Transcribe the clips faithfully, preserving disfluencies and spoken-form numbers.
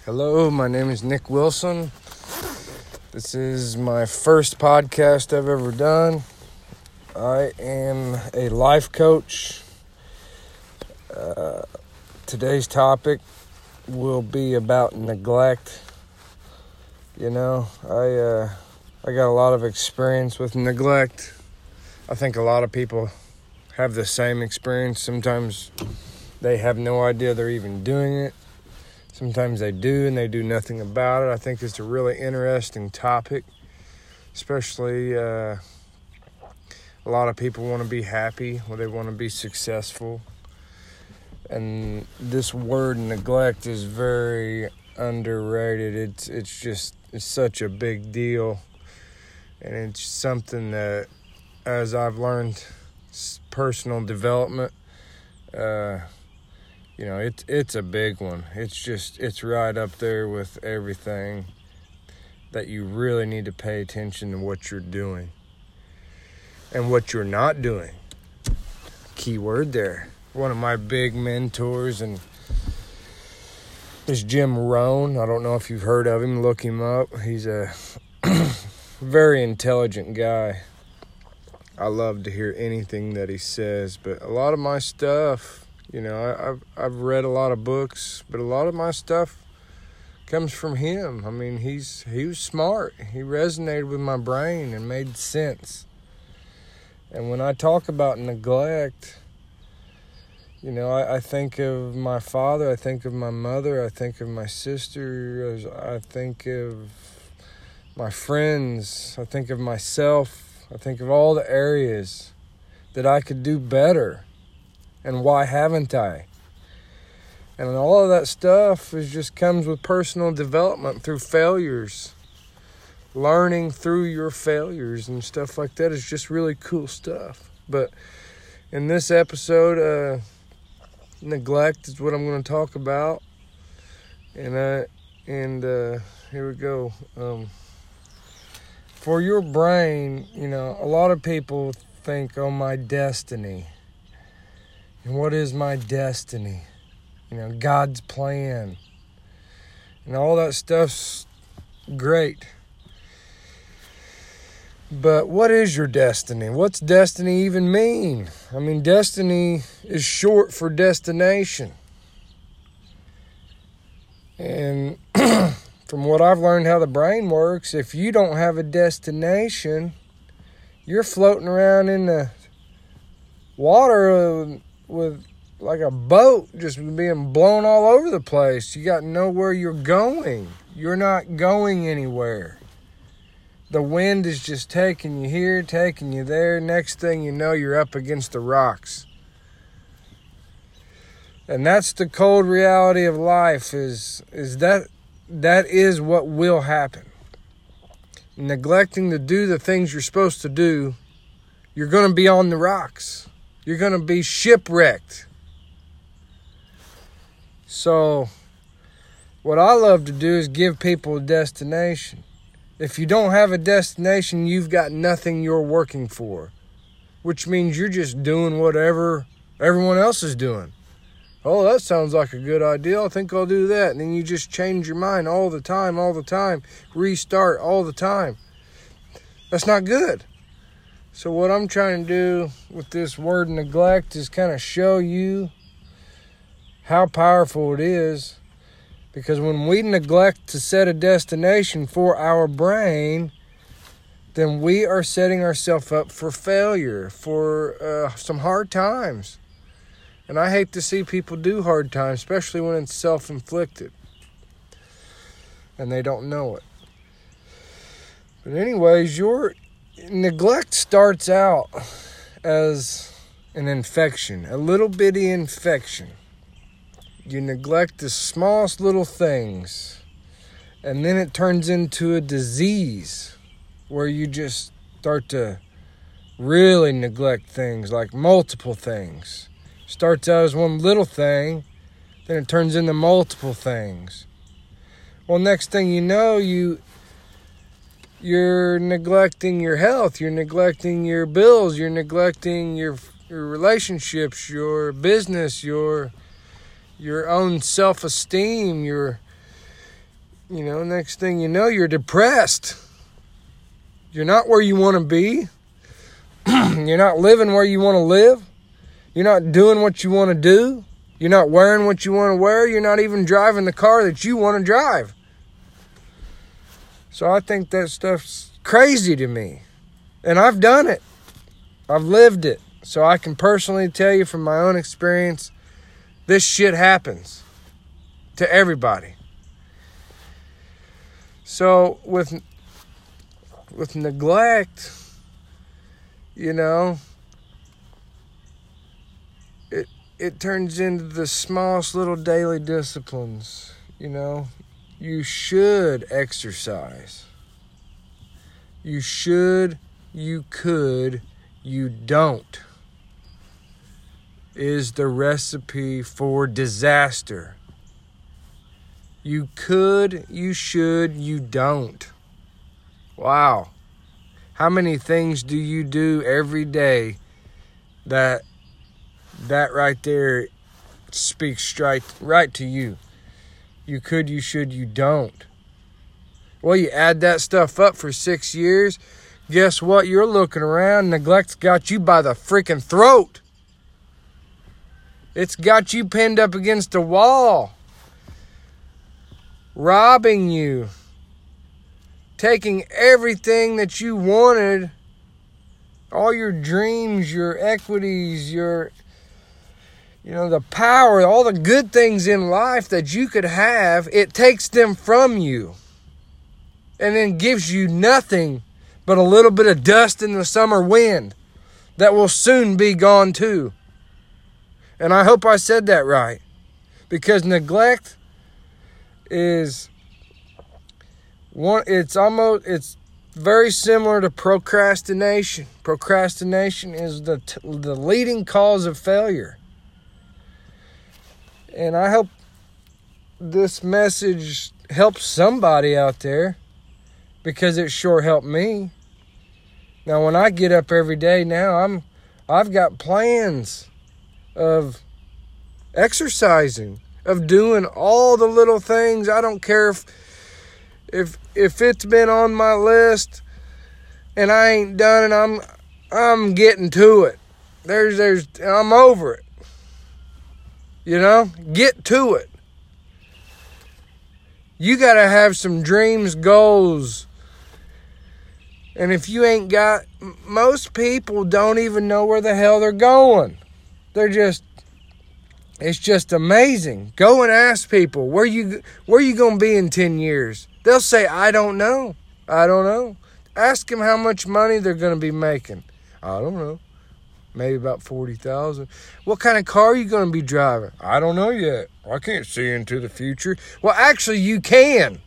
Hello, my name is Nick Wilson. This is my first podcast I've ever done. I am a life coach. Uh, today's topic will be about neglect. You know, I uh, I got a lot of experience with neglect. I think a lot of people have the same experience. Sometimes they have no idea they're even doing it. Sometimes they do and they do nothing about it. I think it's a really interesting topic, especially uh, a lot of people want to be happy, or they want to be successful. And this word neglect is very underrated. It's it's just it's such a big deal. And it's something that, as I've learned personal development, uh, you know, it's it's a big one. It's just, it's right up there with everything that you really need to pay attention to what you're doing and what you're not doing. Key word there. One of my big mentors and is Jim Rohn. I don't know if you've heard of him. Look him up. He's a very intelligent guy. I love to hear anything that he says, but a lot of my stuff, you know, I, I've I've read a lot of books, but a lot of my stuff comes from him. I mean, he's he was smart. He resonated with my brain and made sense. And when I talk about neglect, you know, I, I think of my father, I think of my mother, I think of my sister, I think of my friends, I think of myself, I think of all the areas that I could do better. And why haven't I? And all of that stuff is just comes with personal development through failures. Learning through your failures and stuff like that is just really cool stuff. But in this episode, uh, neglect is what I'm going to talk about. And I, and uh, here we go. Um, for your brain, you know, a lot of people think, oh, my destiny. And what is my destiny? You know, God's plan. And all that stuff's great. But what is your destiny? What's destiny even mean? I mean, destiny is short for destination. And from what I've learned how the brain works, if you don't have a destination, you're floating around in the water with like a boat just being blown all over the place. You got to know where you're going. You're not going anywhere. The wind is just taking you here, taking you there. Next thing you know, you're up against the rocks. And that's the cold reality of life, is, is that that is what will happen. Neglecting to do the things you're supposed to do, you're going to be on the rocks. You're going to be shipwrecked. So, what I love to do is give people a destination. If you don't have a destination, you've got nothing you're working for, which means you're just doing whatever everyone else is doing. Oh, that sounds like a good idea. I think I'll do that. And then you just change your mind all the time, all the time. Restart all the time. That's not good. So what I'm trying to do with this word neglect is kind of show you how powerful it is. Because when we neglect to set a destination for our brain, then we are setting ourselves up for failure, for uh, some hard times. And I hate to see people do hard times, especially when it's self-inflicted and they don't know it. But anyways, your neglect starts out as an infection, a little bitty infection. You neglect the smallest little things, and then it turns into a disease where you just start to really neglect things, like multiple things. Starts out as one little thing, then it turns into multiple things. Well, next thing you know, you you're neglecting your health, you're neglecting your bills, you're neglecting your your relationships, your business, your your own self-esteem, your you know, next thing you know, you're depressed. You're not where you want to be. You're not living where you want to live. You're not doing what you want to do. You're not wearing what you want to wear. You're not even driving the car that you want to drive. So I think that stuff's crazy to me. And I've done it. I've lived it. So I can personally tell you from my own experience, this shit happens to everybody. So with with neglect, you know, it it turns into the smallest little daily disciplines, you know. You should exercise. You should, you could, you don't is the recipe for disaster. You could, you should, you don't. Wow. How many things do you do every day that that right there speaks straight right to you? You could, you should, you don't. Well, you add that stuff up for six years, guess what? You're looking around, neglect's got you by the freaking throat. It's got you pinned up against a wall, robbing you, taking everything that you wanted, all your dreams, your equities, your, you know, the power, all the good things in life that you could have, it takes them from you and then gives you nothing but a little bit of dust in the summer wind that will soon be gone too. And I hope I said that right, because neglect is one, it's almost, it's very similar to procrastination. Procrastination is the t- the leading cause of failure. And I hope this message helps somebody out there, because it sure helped me. Now, when I get up every day now, I'm I've got plans of exercising, of doing all the little things. I don't care if if if it's been on my list and I ain't done it, I'm I'm getting to it. There's there's I'm over it. You know? Get to it. You got to have some dreams, goals. And if you ain't got, most people don't even know where the hell they're going. They're just, it's just amazing. Go and ask people, where you where you going to be in ten years? They'll say, I don't know. I don't know. Ask them how much money they're going to be making. I don't know. Maybe about forty thousand dollars. What kind of car are you going to be driving? I don't know yet. I can't see into the future. Well, actually, you can.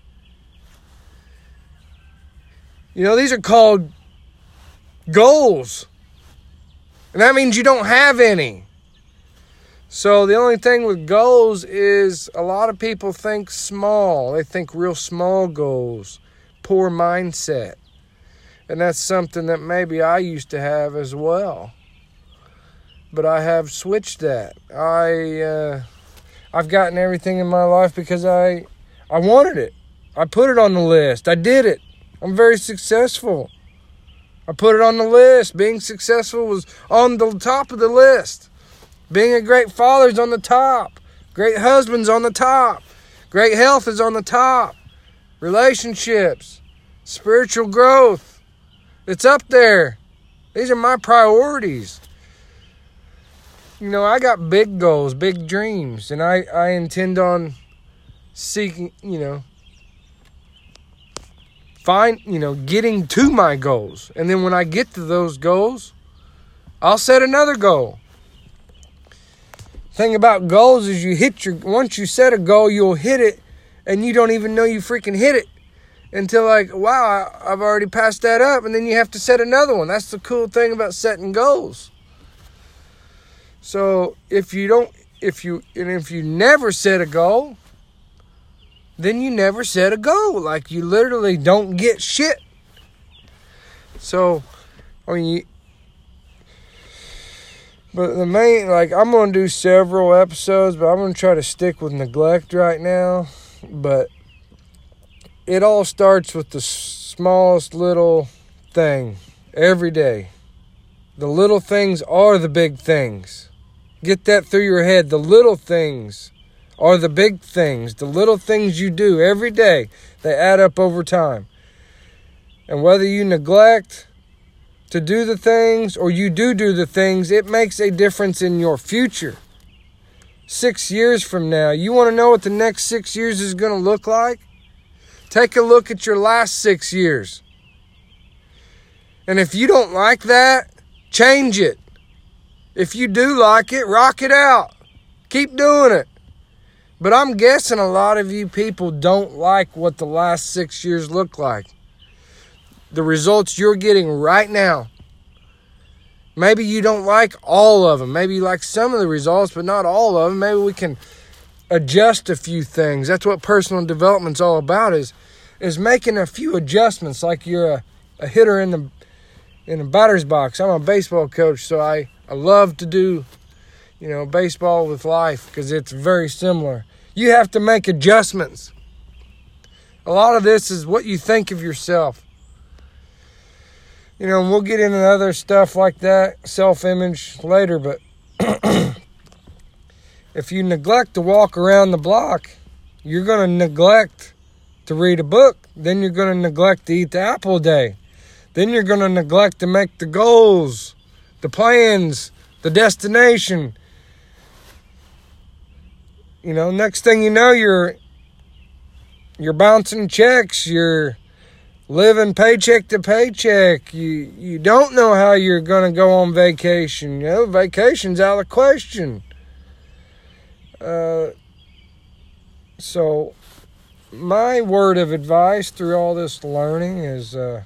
You know, these are called goals. And that means you don't have any. So the only thing with goals is a lot of people think small. They think real small goals. Poor mindset. And that's something that maybe I used to have as well. But I have switched that. I, uh, I've gotten everything in my life because I, I wanted it. I put it on the list. I did it. I'm very successful. I put it on the list. Being successful was on the top of the list. Being a great father is on the top. Great husband's on the top. Great health is on the top. Relationships. Spiritual growth. It's up there. These are my priorities. You know, I got big goals, big dreams, and I, I intend on seeking, you know, find, you know, getting to my goals. And then when I get to those goals, I'll set another goal. Thing about goals is you hit your, once you set a goal, you'll hit it, and you don't even know you freaking hit it until like, wow, I, I've already passed that up, and then you have to set another one. That's the cool thing about setting goals. So if you don't, if you, and if you never set a goal, then you never set a goal. Like, you literally don't get shit. So, I mean, you, but the main, like, I'm going to do several episodes, but I'm going to try to stick with neglect right now. But it all starts with the smallest little thing every day. The little things are the big things. Get that through your head. The little things are the big things. The little things you do every day, they add up over time. And whether you neglect to do the things or you do do the things, it makes a difference in your future. Six years from now, you want to know what the next six years is going to look like? Take a look at your last six years. And if you don't like that, change it. If you do like it, rock it out. Keep doing it. But I'm guessing a lot of you people don't like what the last six years look like. The results you're getting right now. Maybe you don't like all of them. Maybe you like some of the results, but not all of them. Maybe we can adjust a few things. That's what personal development's all about, is, is making a few adjustments. Like you're a, a hitter in the in the batter's box. I'm a baseball coach, so I, I love to do, you know, baseball with life because it's very similar. You have to make adjustments. A lot of this is what you think of yourself. You know, and we'll get into other stuff like that, self-image, later, but if you neglect to walk around the block, you're going to neglect to read a book. Then you're going to neglect to eat the apple a day. Then you're going to neglect to make the goals, the plans, the destination. You know, next thing you know, you're you're bouncing checks, you're living paycheck to paycheck. You you don't know how you're going to go on vacation. You know, vacation's out of the question. Uh, so, my word of advice through all this learning is uh,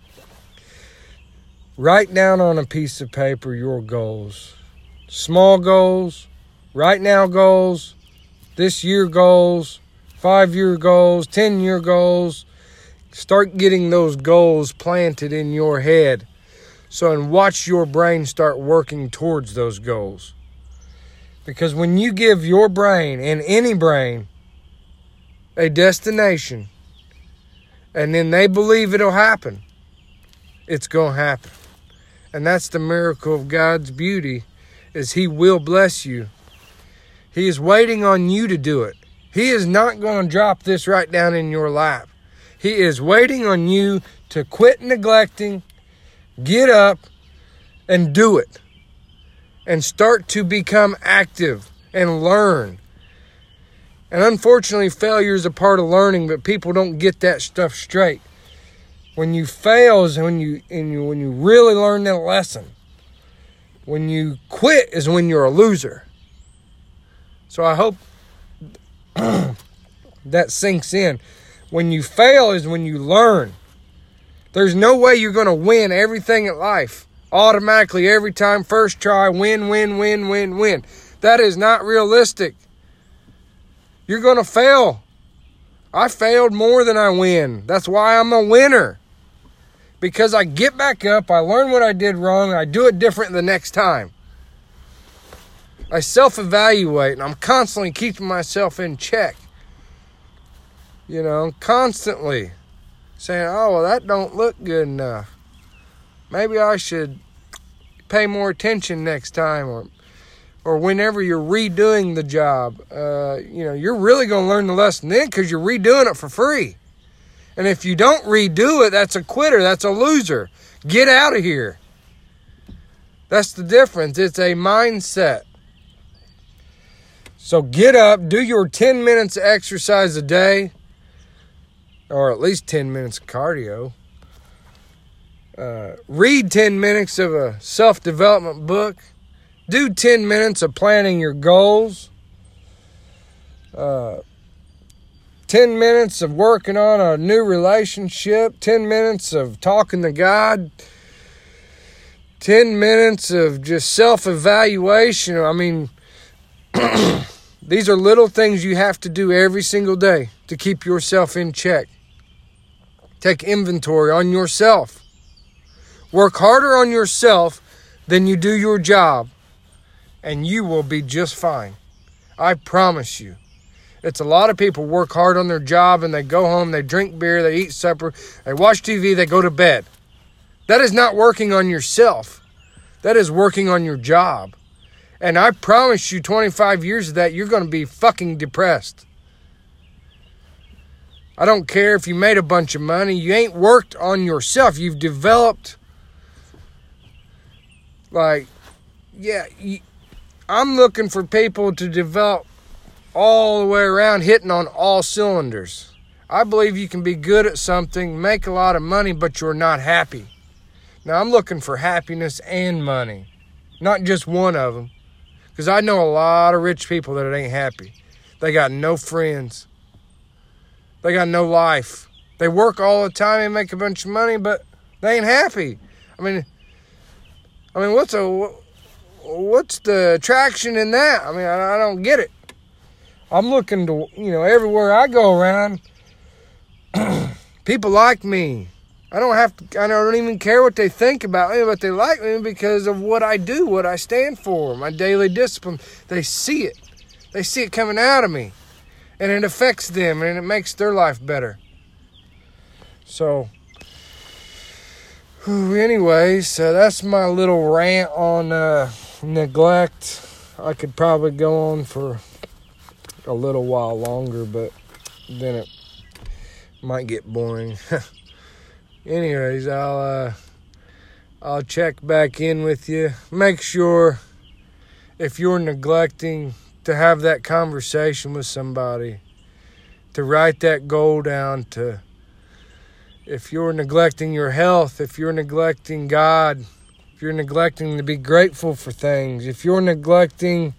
write down on a piece of paper your goals. Small goals, right now goals, this year goals, five-year goals, ten-year goals. Start getting those goals planted in your head. So, and watch your brain start working towards those goals. Because when you give your brain, and any brain, a destination, and then they believe it'll happen, it's going to happen. And that's the miracle of God's beauty, is He will bless you. He is waiting on you to do it. He is not going to drop this right down in your lap. He is waiting on you to quit neglecting, get up, and do it. And start to become active and learn. And unfortunately, failure is a part of learning, but people don't get that stuff straight. When you fail is when you, and you when you really learn that lesson. When you quit is when you're a loser. So I hope that sinks in. When you fail is when you learn. There's no way you're going to win everything in life. Automatically every time, first try, win, win, win, win, win. That is not realistic. You're going to fail. I failed more than I win. That's why I'm a winner. Because I get back up, I learn what I did wrong, and I do it different the next time. I self-evaluate, and I'm constantly keeping myself in check. You know, constantly saying, oh, well, that don't look good enough. Maybe I should pay more attention next time, or or whenever you're redoing the job. Uh, you know, you're really going to learn the lesson then because you're redoing it for free. And if you don't redo it, that's a quitter. That's a loser. Get out of here. That's the difference. It's a mindset. So get up, do your ten minutes of exercise a day, or at least ten minutes of cardio. Uh, read ten minutes of a self-development book. Do ten minutes of planning your goals. Uh, ten minutes of working on a new relationship. ten minutes of talking to God. ten minutes of just self-evaluation. I mean, these are little things you have to do every single day to keep yourself in check. Take inventory on yourself. Work harder on yourself than you do your job, and you will be just fine. I promise you. It's a lot of people work hard on their job and they go home, they drink beer, they eat supper, they watch T V, they go to bed. That is not working on yourself. That is working on your job. And I promise you twenty-five years of that, you're going to be fucking depressed. I don't care if you made a bunch of money. You ain't worked on yourself. You've developed, like, yeah, you, I'm looking for people to develop all the way around, hitting on all cylinders. I believe you can be good at something, make a lot of money, but you're not happy. Now, I'm looking for happiness and money, not just one of them. Because I know a lot of rich people that ain't happy. They got no friends. They got no life. They work all the time and make a bunch of money, but they ain't happy. I mean, I mean, what's a what's the attraction in that? I mean, I, I don't get it. I'm looking to, you know, everywhere I go around, people like me. I don't have to, I don't even care what they think about me, but they like me because of what I do, what I stand for, my daily discipline. They see it. They see it coming out of me. And it affects them, and it makes their life better. So, whew, anyways, uh, that's my little rant on uh, neglect. I could probably go on for a little while longer, but then it might get boring. Anyways, I'll uh, I'll check back in with you. Make sure if you're neglecting to have that conversation with somebody, to write that goal down, to if you're neglecting your health, if you're neglecting God, if you're neglecting to be grateful for things, if you're neglecting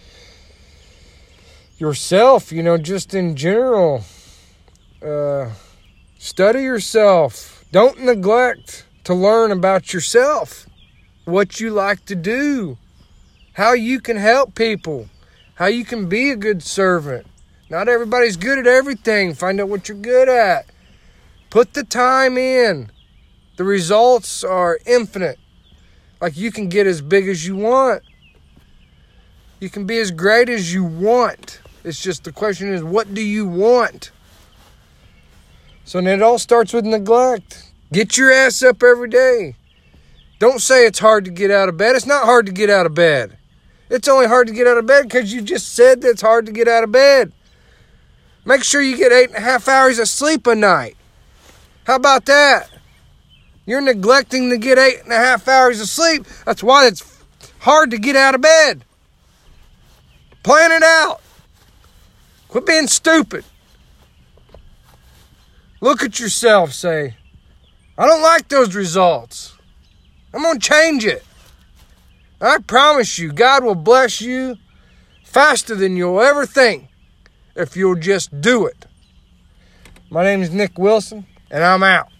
yourself, you know, just in general, uh, study yourself. Don't neglect to learn about yourself, what you like to do, how you can help people, how you can be a good servant. Not everybody's good at everything. Find out what you're good at. Put the time in. The results are infinite. Like, you can get as big as you want. You can be as great as you want. It's just the question is, what do you want? So then it all starts with neglect. Get your ass up every day. Don't say it's hard to get out of bed. It's not hard to get out of bed. It's only hard to get out of bed because you just said that it's hard to get out of bed. Make sure you get eight and a half hours of sleep a night. How about that? You're neglecting to get eight and a half hours of sleep. That's why it's hard to get out of bed. Plan it out. Quit being stupid. Look at yourself, say, I don't like those results. I'm going to change it. I promise you, God will bless you faster than you'll ever think if you'll just do it. My name is Nick Wilson, and I'm out.